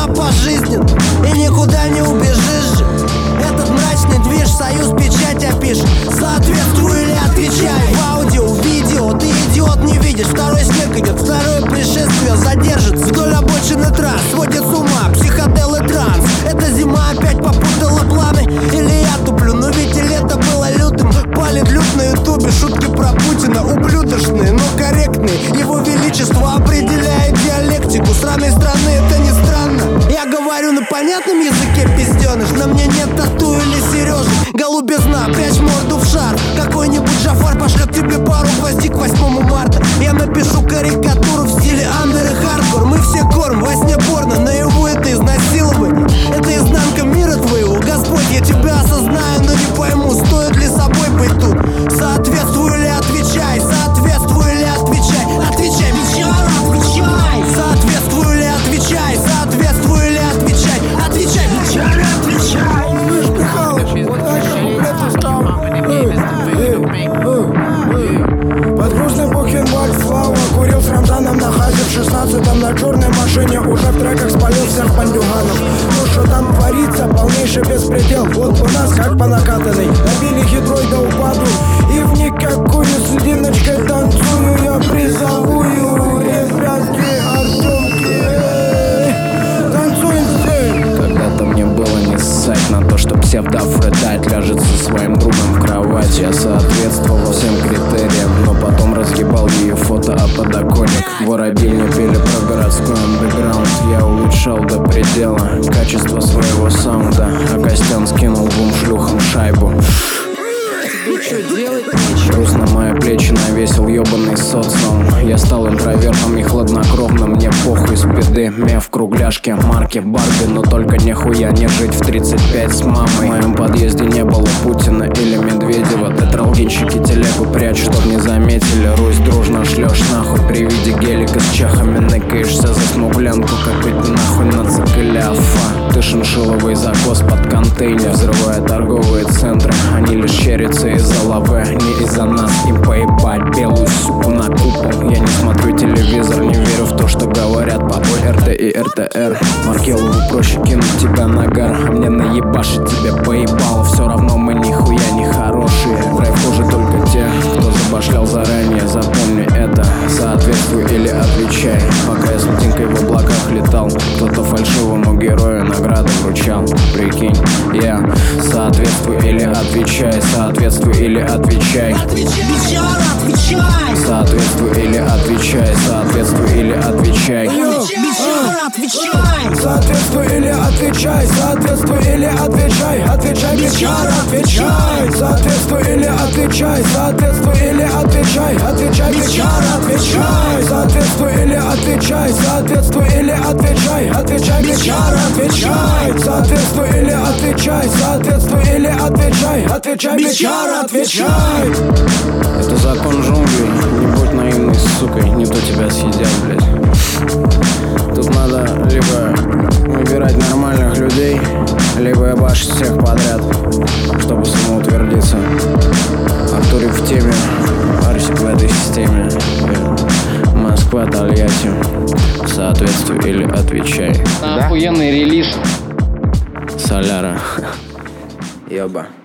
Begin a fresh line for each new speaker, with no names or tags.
она пожизненно, и никуда не убежишь же. Этот мрачный движ, союз печать опишет. Соответствую или отвечай. В аудио, видео, ты идиот не видишь. Второй снег идет, второе пришествие задержится. Вдоль обочины трасс сводит с ума психодел и транс. Эта зима опять попутала планы, или я туплю, но ведь и лето было лютым. Палит люд на ютубе, шутки про Путина ублюдочные, но корректные. Его величество определяет диалектику сраной страны, это не странно. Я говорю на понятном языке, пизденыш. На мне нет тату или сережи, голубизна, прячь морду в шар. Какой-нибудь Джафар пошлет тебе пару гвоздей к 8 марта. Я напишу карикатуру в стиле андер и хардкор. Мы все корм, во сне порно, наяву это изнасилование. Это изнанка мира твоего. Господь, я тебя осознаю, но не пойму, стоит ли собой быть тут. Соответствую ли отвечай, соответствую ли отвечай. Отвечай, бичара, отвечай. Соответствую ли отвечай, соответствую ли отвечай. Отвечай, бичара, отвечай.
Подгрузный бухенвальд, Слава курил с Рамзаном на хазе в 16-м на черной машине. Уже в треках спалил всех бандюганов. Ну что там творится, полнейший беспредел. Вот у нас как по накатанной. Набили хитрой до упаду, и в никакую с Линочкой танцую я призовую. Ребятки, Артемки, танцуем здесь.
Когда-то мне было не ссать на то, что псевдофредайт ляжет со своим другом в кровать. Я соответствовал всем критериям, но потом разъебал ее фото о подоконник. Воробей не пели про городской андеграунд. Я улучшал до предела качество своего саунда, а Костян скинул двум шлюхам шайбу. Груз на мои плечи навесил ебаный социум. Я стал интровертом и хладнокровным. Мне похуй спиды, меф, кругляшки, марки Барби. Но только нихуя не жить в 35 с мамой. В моем подъезде не было Путина или Медведева. Тетралгинщики телегу прячут, чтоб не заметили. Русь дружно шлешь нахуй при виде гелика с чахами. Ныкаешься за смугленку, как ведь нахуй на цикле Афа. Ты шиншилловый закос под контейнер, взрывая торговые центры. Они лишь щерятся из-за лавы, не из-за нас. Им поебать белую суку на купол. Я не смотрю телевизор, не верю в то, что говорят папой РТ и РТР. Маркелову проще кинуть тебя на гар, а мне наебашить тебя поебало. Все равно мы нихуя не хорошие. В рай хуже только те, кто забашлял заранее. Запомни это, соответствуй или отвечай. Пока я с лютинкой в облаках летал, кто-то фальшивому герою награды вручал. Прикинь, я соответствуй или отвечай, соответствуй или отвечай.
Бичара, отвечай.
Соответствуй или отвечай, соответствуй или отвечай.
Бичара, отвечай.
Соответствуй или отвечай, соответствуй или отвечай. Отвечай, бичара, отвечай. Соответствуй или отвечай, соответствуй или отвечай. Отвечай, бичара, отвечай. Соответствуй или отвечай, соответствуй или отвечай. Отвечай, бичара, отвечай. Соответствуй или отвечай, соответствуй или отвечай. Отвечай, бичара, отвечай.
Это закон джунглей, не будь наивной сукой, не то тебя съедят, блядь. Тут надо либо выбирать нормальных людей, либо ебашить всех подряд, чтобы самоутвердиться. Артурик в теме, Арсик в этой системе. Москва, Тольятти. Соответствуй или отвечай.
Охуенный релиз.
Соляра. Ёба.